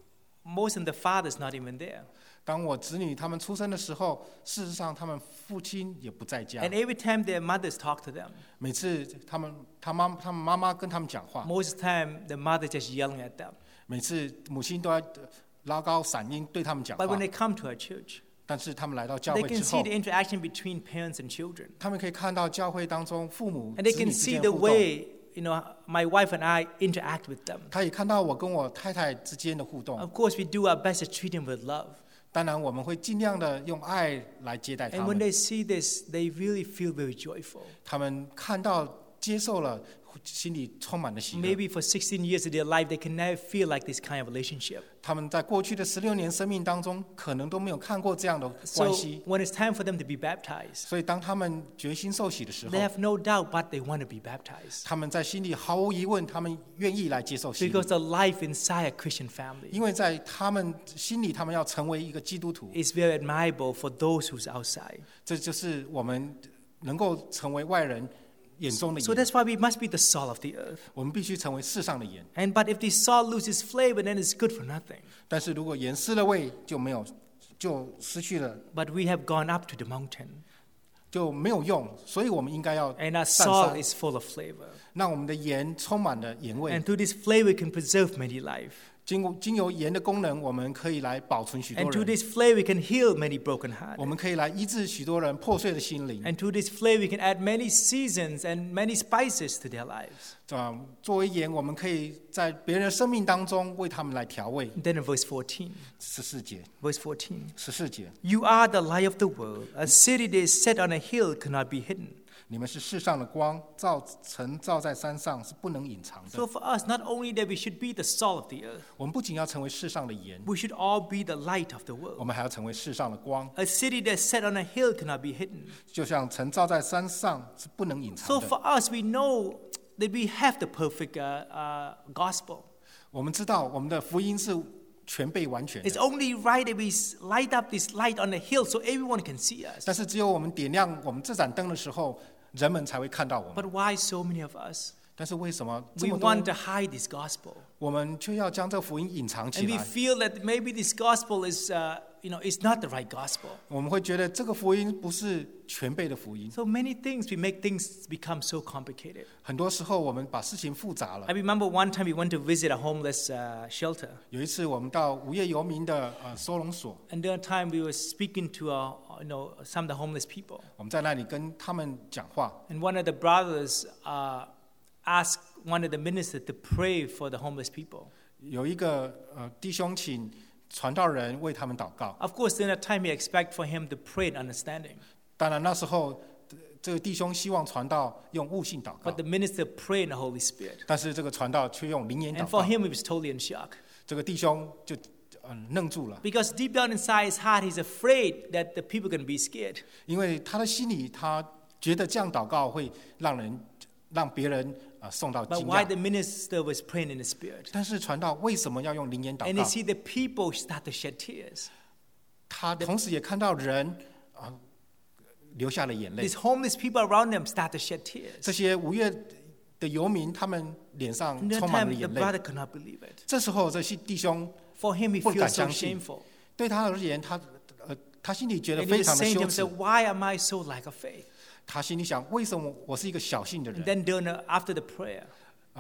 most of the fathers not even there. 当我子女他们出生的时候，事实上他们父亲也不在家 And。every time their mothers talk to them, 每次他们他妈他们妈妈跟他们讲话， most of the time the mother just yelling at them. 每次母亲都要拉高嗓音对他们讲 But 话 when。they come to our church, 但是他们来到教 they 会 can 之 see 后 the，interaction between parents and children. 他们可以看到教会当中父母 And they 子 can 女之 see 间 the 的互动。 way, you know, my wife and I interact with them. 他也看到我跟我太太之间的互动。 Of course, we do our best to treat them with love. 当然，我们会尽量的用爱来接待他 And when 们。 they see this, they really feel very joyful. 他们看到、接受了，心里充满了喜乐。 Maybe for sixteen years of their life, they can never feel like this kind of relationship. 他们在过去的十六年生命当中，可能都没有看过这样的 So 关系。 when it's time for them to be baptized, 所以，当他们决心受洗的时候 they，have no doubt but they want to be baptized. 他们在心里毫无疑问，他们愿意来接受洗礼 Because，the life inside a Christian family 因为在他们心里，他们要成为一个基督徒， is very admirable for those who's outside. 这就是我们能够成为外人眼中的 So 盐。 that's why we must be the salt of the earth. 我们必须成为世上的盐。 And but if the salt loses flavor, then it's good for nothing. 但是如果盐失了味，就没有，就失去了， But we have gone up to the mountain, 就没有用。所以我们应该要 and our 上 salt 山， is full of flavor. 让我们的盐充满了盐味 And。through this flavor, can preserve many life. 经过经由盐的功能，我们可以来保存许 And 多 through 人， this flavor, can heal many broken 我 hearts. 们可以来医治许多人破碎的心灵。 And through this flavor, can add many seasons and many spices to their lives. 啊，作为盐，我们可以在别人的生命当中为他们来调味。 And then in verse fourteen, 十四节， verse fourteen, 十四节， you are the light of the world. A city that is set on a hill cannot be hidden. 你们是世上的光，照晨照在山上，是不能隐藏的。 So for us, not only that we should be the salt of the earth, 我们不仅要成为世上的盐， we should all be the light of the 我 world. 们还要成为世上的光。 A city that's set on a hill cannot be hidden. 就像晨照在山上，是不能隐 So 藏 for 的。 us, we know that we have the perfect uh, uh, gospel. 我们知道，我们的福音是全备完全 It's 的， only right that we light up this light on the hill so everyone can see us. 但是只有我们点亮我们这盏灯的时候，人们才会看到我们。 But why so many of us? 但是为什么这 We 么 want 多 to hide this gospel. 我们却要将这福音隐藏起 And we 来？ feel that maybe this gospel is, uh, you know, is not the right gospel. 我们会觉得这个福音不是全备的福音。 So many things, we make things become so complicated. 很多时候我们把事情复杂了 I。remember one time we went to visit a homeless uh, shelter. 有一次我们到无业游民的呃收容所， And during time we were speaking to, uh, you know, some of the homeless people. 我们在那里跟他们讲话。 And one of the brothers uh, asked one of the ministers to pray for the homeless people. 有一个呃弟兄请传道人为他们祷告。 Of course, during that time we expect for him to pray in understanding. 当然那时候呃这个弟兄希望传道用悟性祷告 But，the minister prayed in the Holy Spirit. 但是这个传道却用灵言 And 祷 for 告。 him, he was totally in shock. 这个弟兄就嗯愣住了， Because deep down inside his heart, he's afraid that the people are going to be scared. 因为他的心里他觉得这样祷告会让人让别人啊、呃受到 But 惊 why 讶。 the minister was praying in the Spirit? 但是传道为什么要用灵言祷 And you 告？ see the people start to shed tears. 他同时也看到人啊、流下了眼泪 These。homeless people around them start to shed tears. 这些无业的游民，他们脸上 And that 充满 time, 了 the 眼泪。 brother could not believe it. 这时候，这些弟兄 For him, he 不敢 feels so 相信。 shameful. 对他而言，他呃，他心里觉得 And he 非 was 常的 saying to 羞耻。 himself, why am I so lack of faith? 他心里想：为什么我是一个小信的 And 人？ then during the, after the prayer, 啊、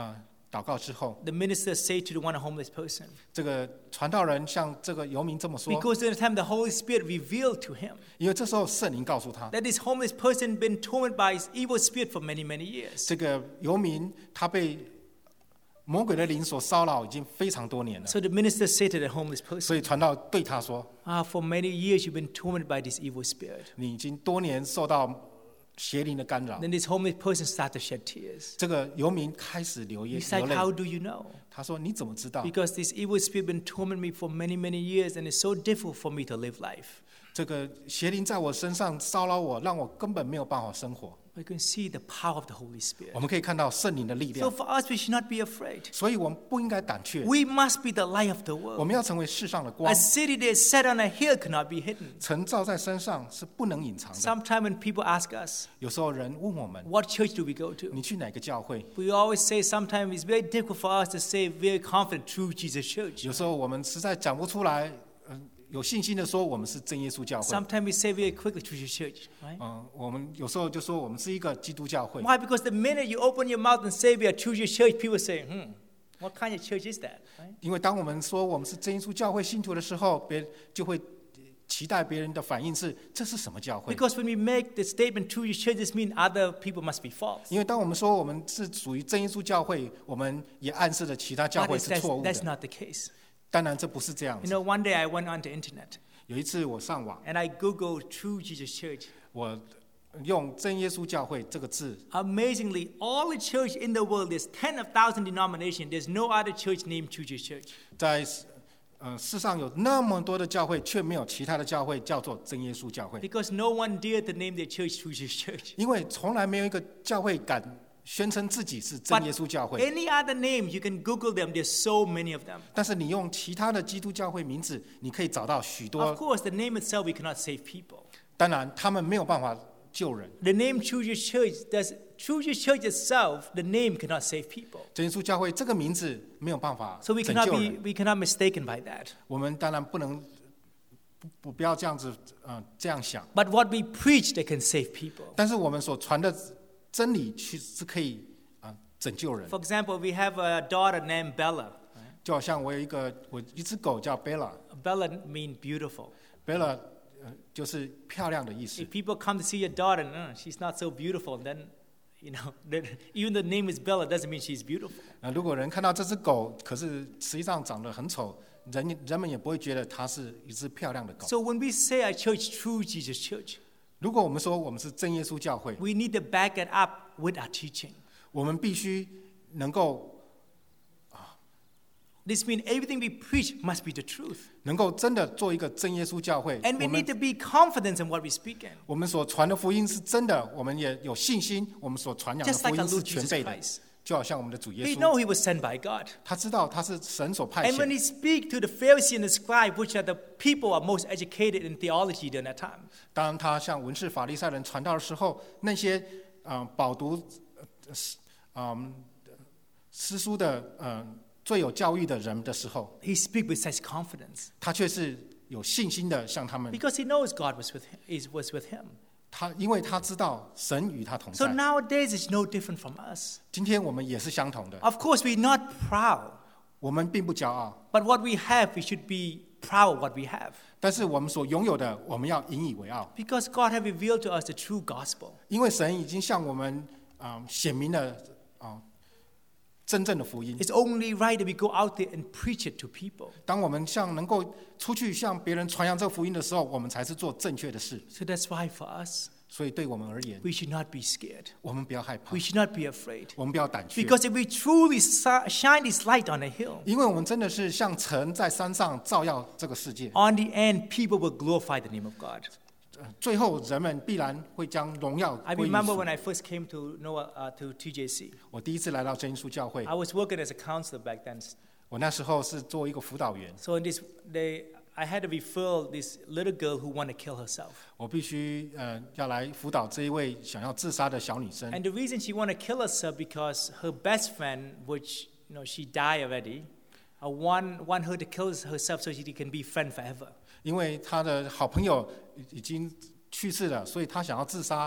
祷告之后， the minister said to the one homeless person, 这个传道人向这个游民这么说， because at the time the Holy Spirit revealed to him 因为这时候圣灵告诉他， that this homeless person been tormented by his evil spirit for many, many years. 这个游民他被魔鬼的灵所骚扰已经非常多年了， So the minister said to the homeless 所 person, 以传道对他说， ah, for many years you've been tormented by this evil spirit. 你已经多年受到邪灵的干扰。 Then this homeless person started to shed tears. 这个游民开始流眼 He's 流 like, how 泪， do you know? 他说你怎么知道？ Because this evil spirit been tormenting me for many, many years, and it's so difficult for me to live life. 这个邪灵在我身上骚扰我，让我根本没有办法生活。 We can see the power of the Holy Spirit. 我们可以看到圣灵的力 So 量， for us, we should not be afraid. 所以我们不应该胆怯。 We must be the light of the 我 world. 们要成为世上的 A 光， city that is set on a hill cannot be hidden. 城罩在身上是不能隐藏的。 Sometimes when people ask us, 有时候人问我们， what church do we go to? 你去哪个教会？ We always say sometimes it's very difficult for us to say very confident true Jesus church. 有时候我们实在讲不出来，嗯，有信心的说我们是真耶稣教会。 Sometimes we say very quickly true Jesus church, right? 嗯，我们有时候就说我们是一个基督教会。 Why? Because the minute you open your mouth and say we are true Jesus church, people say, hmm, what kind of church is that? Right? 因为当我们说我们是真耶稣教会信徒的时候，别人就会期待别人的反应是这是什么教会？ Because when we make the statement true Jesus church, this means other people must be false. 因为当我们说我们是属于真耶稣教会，我们也暗示了其他教 But 会 it's- 是错 that's, 误 that's 的。 not the case. 当然这不是这样 You 子。 know, one day I went on the internet 有一次我上网， and I Googled true Jesus church. 我用真耶稣教会这个字， Amazingly, all the church in the world, there's ten of thousand denominations. There's no other church named True Jesus Church. 在呃世上有那么多的教会，却没有其他的教会叫做真耶稣教会， Because no one dared to name their church True Jesus Church. 因为从来没有一个教会敢宣称自己是真 But 耶稣教会。 any other names, you can Google them. There's so many of them. 但是你用其他的基督教会名字，你可以找到许 Of 多。 course, the name itself, we cannot save people. 当然，他们没有办法救人。 The name True Jesus Church, does True Jesus Church itself, the name cannot save people. 真耶稣教会这个名字没有办法 So we 拯 cannot 救 be 人。 we cannot mistaken by that. 我们当然不能不不不要这样子，呃，这样想。 But what we preach, they can save people. 但是我们所传的真理，其实是可以啊、呃拯救人。 For example, we have a daughter named Bella. 就好像我有一个我一只狗叫 Bella，Bella Bella means beautiful. 呃就是漂亮的意思 If。people come to see your daughter, no, she's not so beautiful, then, you know, then even the name is Bella doesn't mean she's beautiful. 那如果人看到这只狗，可是实际上长得很丑，人人们也不会觉得它是一只漂亮的狗。 So when we say our church, True Jesus Church, 如果我们说我们是真耶稣教会， we need to back it up with our teaching. 我们必须能够 This means everything we preach must be the truth. 能够真的做一个真耶稣教会。 And we 我 need 们 to be confident in what we speak in. 我们所传的福音是真的，我们也有信心，我们所传扬的 Just 福 like our 音是 Lord 全 Jesus 备的。 Christ. 就好像我们的主耶 He 稣， know he was sent by God. 他知道他是神所派 And when 遣。 he speak to the Pharisee and the scribe, which are the people are most educated in theology during that time, 当他向文士法利赛人传道的时候，那些嗯、呃饱读呃诗嗯诗书的呃最有教育的人的时候， he speak with such confidence 他却是有信心的向他们。 because he knows God was with him. Is was with him. 他因为他知道神与他同 So 在。 nowadays it's no different from us. 今天我们也是相同的， Of course, we're not proud, 我们并不骄傲， but what we have, we should be proud of what we have. 但是我们所拥有的，我们要引以为傲， Because God have revealed to us the true gospel. 因为神已经向我们啊、呃显明了啊、呃真正的福音。 It's only right that we go out there and preach it to people. 当我们向能够出去向别人传扬这个福音的时候，我们才是做正确的事。 So that's why for us, 所以对我们而言， we should not be scared. 我们不要害怕 We，should not be afraid. 我们不要胆怯， Because if we truly si- shine this light on the hill, 因为我们真的是像城在山上照耀这个世界。 on the end, people will glorify the name of God. 呃最后，人们必然会将荣耀 I 归于 remember 主 when。I first came to Noah, uh, to T J C. 我第一次来到真耶稣教会， I was working as a counselor back then. 我那时候是做一个辅导员， So in this, they, I had to refer this little girl who wanted to kill herself. 我必须呃要来辅导这一位想要自杀的小女生。 And the reason she wanted to kill herself because her best friend, which you know she died already, uh, want want her to kill herself so she can be friend forever. 因为她的好朋友已已经去世了，所以她想要自杀，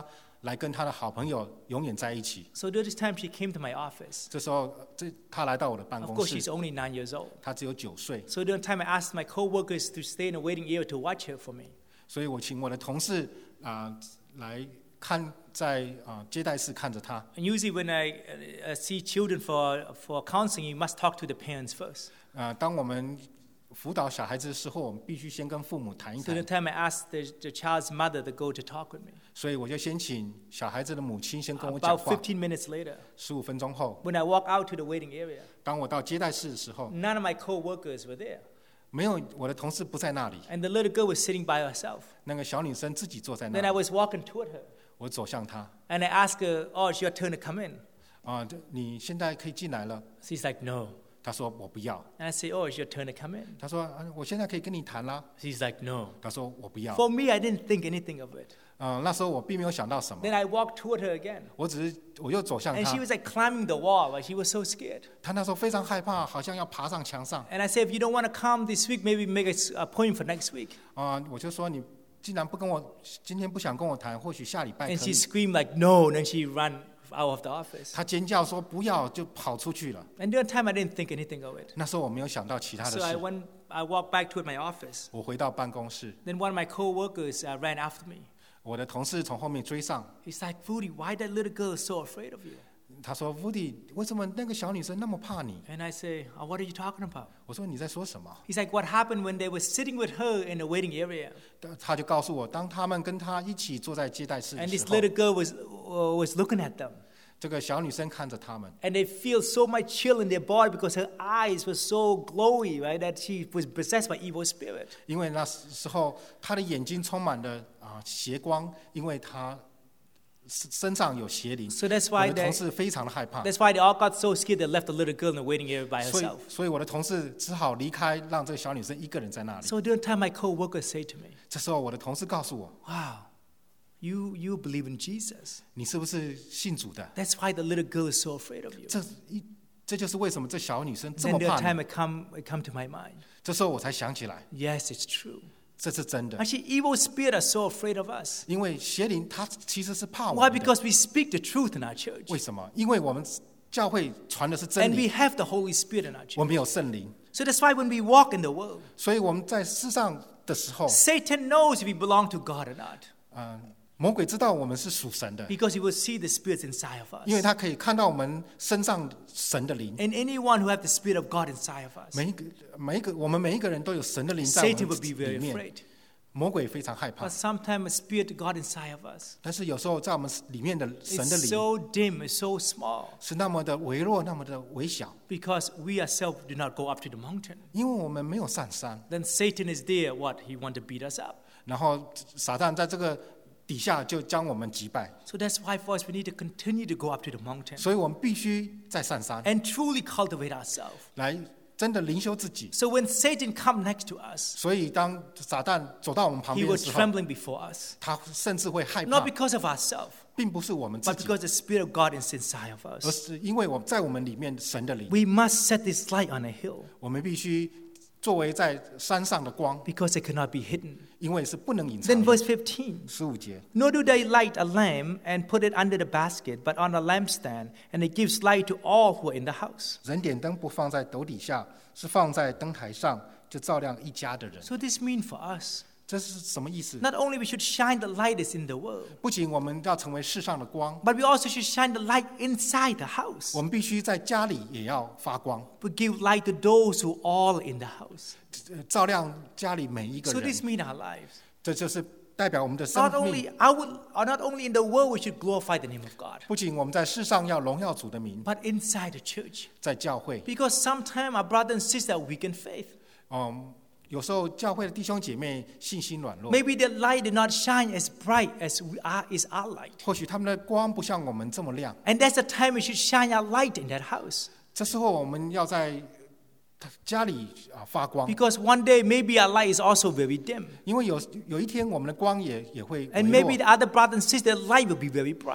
来跟他的好朋友永远在一起。 So during this time, she came to my office. 这时候，这他来到我的办 Of 公 course, 室 she's，only nine years old. 他只有九岁， So during the time, I asked my co-workers to stay in the waiting area to watch her for me. 所以我请我的同事啊、来看在啊、接待室看着他。 And usually when I uh, uh, see children for, for counseling, you must talk to the parents first. 啊、当我们辅导小孩子的时候，我们必须先跟父母谈一 So the 谈。 time I asked the, the child's mother to go to talk with me. 所以我就先请小孩子的母亲先跟我讲 About 话。 fifteen minutes later, 十五分钟后， when I walk out to the waiting area, 当我到接待室的时候， none of my co-workers were there. 没有我的同事不在那里， And the little girl was sitting by herself. 那个小女生自己坐在那 Then I 里。 was walking toward her. 我走向她， And I asked her, oh, it's your turn to come in. 啊、这你现在可以进来了。 She's like, no. 她说我不要。 And I say, oh, it's your turn to come in. 她说、啊、我现在可以跟你谈啦。 She's like, no. 她说我不要。 For me, I didn't think anything of it. 嗯、那时候我并没有想到什么， Then I walked toward her again. 我只是我又走向 And 她 she，was like climbing the wall. Like she was so scared. 她那时候非常害怕，好像要爬上墙上。 And I said, if you don't want to come this week, maybe make a s- a point for next week. 啊、我就说你既然不跟我今天不想跟我谈，或许下礼拜 And 可 she 以。 screamed like, no. And then she ran out of the office. 她尖叫说不要，就跑出去了。 And during time, I didn't think anything of it. 那时候我没有想到其他的 So I 事。 went, I walked back toward my office. 我回到办公室， Then one of my co-workers uh, ran after me. 我的同事从后面追上， He's like, Rudy, why that little girl is so afraid of you? 他说 ：“Woody，为什么那个小女生那么怕你 And I say, oh, what are you talking about?？” 我说：“你在说什么 He's like, what happened when they were sitting with her in the waiting area? ？” 他就告诉我，当他们跟他一起坐在接待室的 And 时 this 候， little girl was, uh, was looking at them. 这个小女生看着他们， And they feel so much chill in their body because her eyes were so glowy, right? That she was possessed by evil spirit. 因为那时候她的眼睛充满了啊邪光，因为她身身上有邪灵。 So that's 我 why 的同 they, 事非常的害怕， that's why they all got so scared they left the little girl in the waiting area by 所以 herself. 所以我的同事只好离开，让这个小女生一个人在那里。 So during time, my co-worker said to me, 这时候我的同事告诉我 wow, you, you believe in Jesus. 你是不是信主的？ That's why the little girl is so afraid of you. 这一这就是为什么这小女生这 Then 么 the 怕 time 你。 it come, it come to my mind. 这时候我才想起来， Yes, it's true. 这是真的。 Actually, evil spirits are so afraid of us. 因为邪灵它其实是怕我 Why? 们的。 Because we speak the truth in our church. 为什么？因为我们教会传的是真 And we 理， have the Holy Spirit in our 我 church. 们有圣灵， So that's why when we walk in the world, 所以我们在世上的时候， Satan knows if we belong to God or not. 嗯、魔鬼知道我们是属神的， Because he will see the spirits inside of 因为 us. 他可以看到我们身上神的灵。 And anyone who have the Spirit of God inside of us, 每一个每一个我们每一个人都有神的灵在我 Satan 们 will be 里 very 面， afraid. 魔鬼非常害怕 But。sometimes the Spirit of God inside of us 但是有时候在我们里面的神的 is 灵 so dim, it's so small. 是那么的微弱，那么的微小， Because we ourselves do not go up to the mountain. 因为我们没有上山。 Then Satan is there, what? He want to beat us up. 然后撒旦在这个底下就将我们击败， So that's why for us we need to continue to go up to the mountain 所以我们必须在上山 and truly cultivate ourselves. 来真的灵修自己。 So when Satan come next to us, 所以当撒旦走到我们旁 he 边的 will 时候， trembling before us. 他甚至会害 Not 怕， because of ourselves, 并不是我们自 but 己， because the Spirit of God is inside of 而 us. 是因为我在我们里面神的灵， We must set this light on a hill 我们必须作为在山上的光， because it cannot be hidden. 因为是不能隐藏 Then 的。 verse fifteen. 十五节， Nor do they light a lamp and put it under the basket, but on a lampstand, and it gives light to all who are in the house. 人点灯不放在斗底下，是放在灯台上，就照亮一家的人。 So this means for us, 这是什么意思？ not only we should shine the light is in the world, 不仅我们要成为世上的光， but we also should shine the light inside the house. 我们必须在家里也要发光， We give light to those who are all in the house. 呃照亮家里每一个 So 人。 this means our lives. 这就是代表我们的生 Not 命。 only, I would, or not only in the world we should glorify the name of God, 不仅我们在世上要荣耀主的名， but inside the church. 在教会， Because sometimes our brothers and sisters are weak in faith. 嗯，有时候教会的弟兄姐妹信心软弱， Maybe their light did not shine as bright as we are, is our light. 或许他们的光不像我们这么亮。 And that's the time we should shine our light in that house. 这时候我们要在家里啊发光， Because one day maybe our light is also very dim. 因为有有一天我们的光也也会微 And maybe the 弱， other brothers and sisters, their light will be very bright.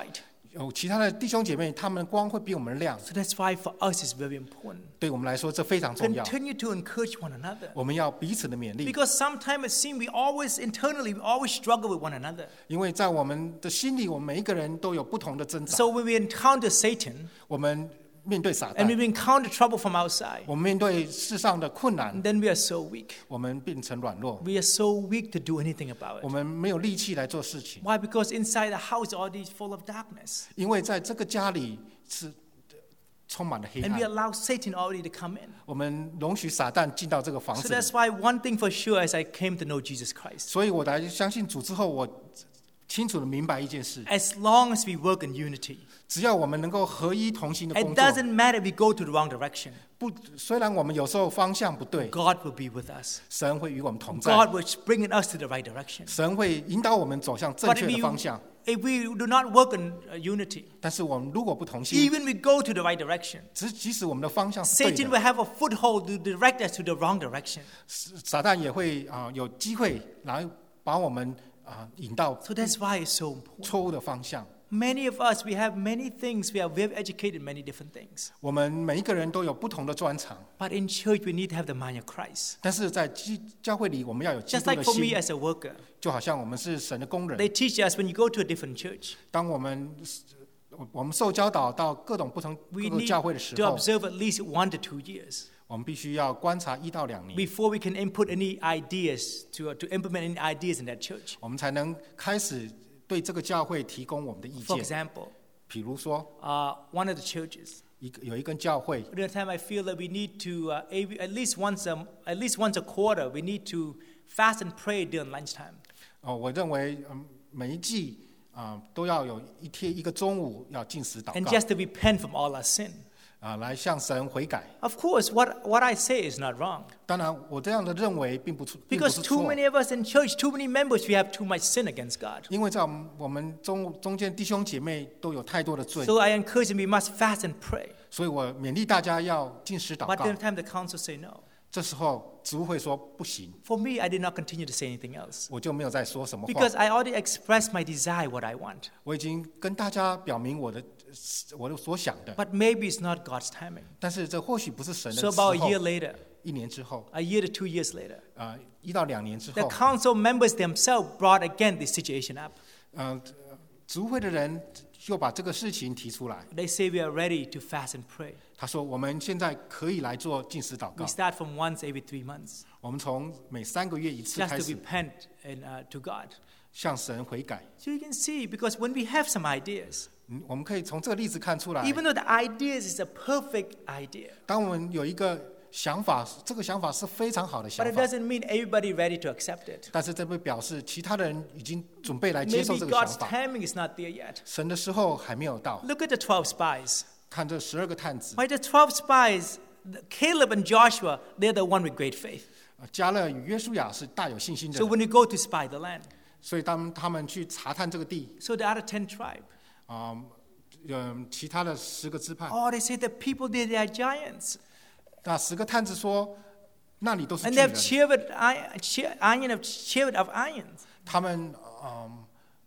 有其他的弟兄姐妹，他们的光会比我们亮。 So that's why for us it's very important. 对我们来说，这非常重要。 Continue to encourage one another. 我们要彼此的勉励， Because sometimes it seems we always internally we always struggle with one another. 因为在我们的心里，我们每一个人都有不同的挣扎。 So when we encounter Satan 我们面对撒 and 旦， we encounter trouble from outside, 我们面对世上的困难， then we are so weak. 我们变成软弱， We are so weak to do anything about 我 it. 们没有力气来做事情。 Why? Because inside the house already is full of darkness. 因为在这个家里是充满了黑 And we 暗， allow Satan already to come in. 我们容许撒旦进到这个房 So 子里。 that's why one thing for sure as I came to know Jesus Christ. 所以我来相信主之后，我清楚的明白一件事： As long as we work in unity, 只要我们能够合一同心的 it 工作， doesn't matter if we go to the wrong direction. 不，虽然我们有时候方向不对， God will be with us. 神会与我们同在， God will bring us to the right direction. 神会引导我们走向正 But 确 if 的 we, 方向。 if we do not work in uh, unity, 但是我们如果不同心， even we go to the right direction, 即即使我们的方向是对 Satan 的， will have a foothold to direct us to the wrong direction. 撒旦也会啊、有机会来把我们啊、引到 So that's why it's so important. 错误的方向。 Many of us, we have many things. We are very educated in many different things. 我们每一个人都有不同的专长， But in church, we need to have the mind of Christ. 但是在基教会里，我们要有基 Just 督 like 的 for me 心， as a worker, 就好像我们是神的工人。 they teach us when you go to a different church, 当我们我们受教导到各种不同 we 各个 need 教会的时 to 候， observe at least one to two years 我们必须要观察一到两年， before we can input any ideas to, to implement any ideas in that church. 我们才能开始对这个教会提供我们的意 For 见。 example, 比如说， uh, one of the churches, 一个有一个教会， at the time I feel that we need to, uh, every- at least once a, at least once a quarter, we need to fast and pray during lunchtime. 哦，我认为嗯，每一季啊、都要有一天一个中午要进食祷 And 告 just to repent from all our sin. 啊、来向神悔改。 Of course, what, what I say is not wrong. 当然，我这样的认为并不错，并不 Because 是 too 错， many of us in church, too many members, we have too much sin against God. 因为在我们我们中中间弟兄姐妹都有太多的罪， So I encourage them, we must fast and pray. 所以我勉励大家要进食祷 But 告 at。the time the council say no. 这时候主会说不行， For me, I did not continue to say anything else. 我就没有再说什么话。 Because I already expressed my desire, what I want. 我已经跟大家表明我的我的所想的， But maybe it's not God's timing. 但是这或许不是神的 So 时候 about a。year later, 一年之后， a year to two years later, 啊、一到两年之 the 后， council members themselves brought again this situation up. 呃，族会的人就把这个事情提出来。 They say we are ready to fast and pray. 他说：“我们现在可以来做进食祷告 We，start from once every three months, 我们从每三个月一次 just 开 to 始 repent and, uh, to God. 向神悔改。 So you can see, because when we have some ideas, 嗯，我们可以从这个例子看出来， even though the ideas is a perfect idea, 当我们有一个想法，这个想法是非常好的 but 想 it 法， doesn't mean everybody ready to accept it. 但是这不表示其他的人已经准备来接受 Maybe 这个想 God's 法。 timing is not there yet. 神的时候还没有到。 Look at the twelve spies. 看这十二个探子， By the twelve spies, the- Caleb and Joshua, they're the one with great faith. 呃加勒与约书亚是大有信心的 So 人， when you go to spy the land, 所以当他们去查探这个地， so the other ten tribe, 啊、嗯，其他的十个支派， oh, they say the people there, they are giants. 那十个探子说，那里都是 And 巨 they 人 have，chariot, iron, char- iron of chariot of irons. 他们嗯，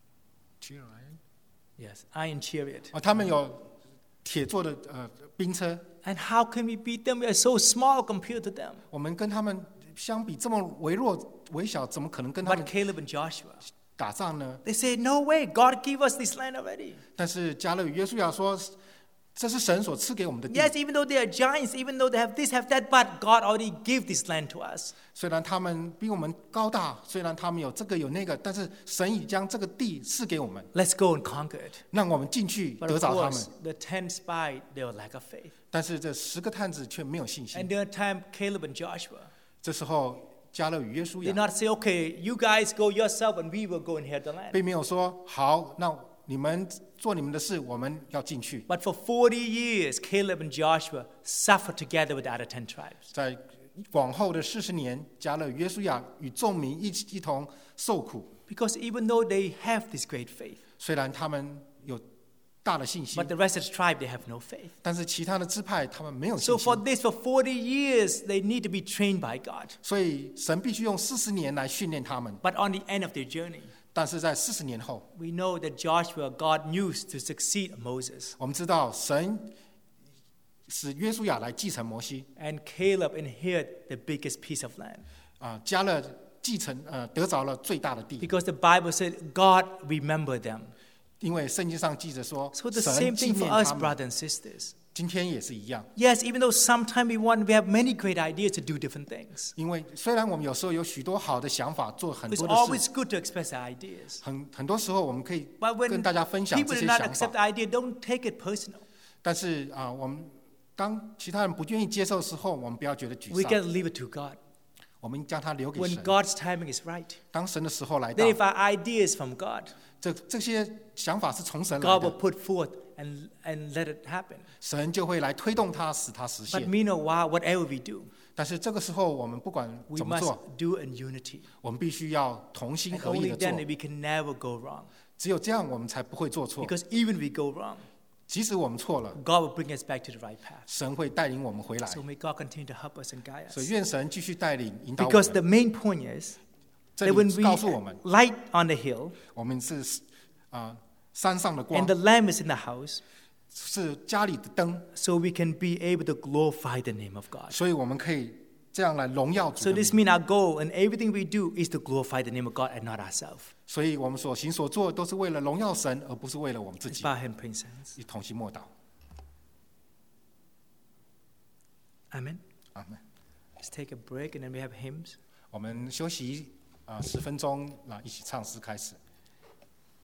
Yes, iron chariot. 啊，他们有铁做的呃兵车， And how can we beat them? We are so small compared to them. 我们跟他们相比这么微弱微小，怎么可能跟他 But 们 Caleb and Joshua, 打仗呢？ they say, no way, God gave us this land already. 但是加勒与约书亚说，这是神所赐给我们的地。 Yes, even though they are giants, even though they have this, have that, but God already gave this land to us. 虽然他们比我们高大，虽然他们有这个有那个，但是神已将这个地赐给我们， Let's go and conquer it. 让我们进去 But 得 of 着他们 course,。the ten spied, they were lack of faith. 但是这十个探子却没有信 And 心。 during time, Caleb and Joshua, 这时候加勒与约书 did 亚 not say, okay, you guys go yourself and we will go inherit the land. 并没有说好，那你们做你们的事，我们要进去。 But for forty years, Caleb and Joshua suffered together with the other ten tribes. 在往后的四十年，加勒与约书亚与众民一起一同受苦。 Because even though they have this great faith, 虽然他们有大的信心 but，the rest of the tribe, they have no faith. 但是其他的支派他们没有 So 信 for 心。 this, for forty years, they need to be trained by God. 所以神必须用四十年来训练他们。 But on the end of their journey, 但是在四十年后， we know that Joshua God used to succeed Moses, 我们知道神使约书亚来继承摩西， and Caleb inherited the biggest piece of land. 啊、加了继承呃得着了最大的地， Because the Bible said God remembered them. 因为圣经上记着说， So the 神 same 纪 thing for 念 us, 他们， brothers and sisters. 今天也是一样。 Yes, even though sometimes we want, we have many great ideas to do different things. 因为虽然我们有时候有许多好的想法，做很 It's 多的 always 事， good to express our ideas. 很很多时候我们可以 But 跟 when 大家分享 people 这 do 些 not 想 accept 法， the idea, don't take it personal. 但是啊、我们当其他人不愿意接受的时候，我们不要觉得沮 We 丧， got to leave it to God. 我们将它留给 When 神。 God's timing is right. 当神的时候来到 Then if our idea is from God, 这这些想法是从神来 God will 的， put forth and, and let it happen. 神就会来推动它，使它实 But 现。 meanwhile, whatever we do, 但是这个时候，我们不管 we 怎么 must 做， do in unity. 我们必须要同心 And 合意 only 的做 then，we can never go wrong. 只有这样，我们才不会做错。 Because even we go wrong, 即使我们错了， God will bring us back to the right path. 神会带领我们回来。 So may God continue to help us and guide 所以 us. 愿神继续带领引导我 Because the 们。 main point is 这 that when 里告诉我们， we light on the hill 我们是啊、山上的 and 光， the lamp is in the house, 是家里的灯， so we can be able to glorify the name of God. 所以我们可以这样来荣耀主 So 的 this 名。 means our goal and everything we do is to glorify the name of God and not ourselves. 所以我们所行所做都是为了荣耀神，而不是为了我们自 Let's 己。 bow and pray, saints. 一同心默祷， Amen. 阿门。 Let's take a break and then we have hymns. 我们休息啊十分钟，那一起唱诗开始。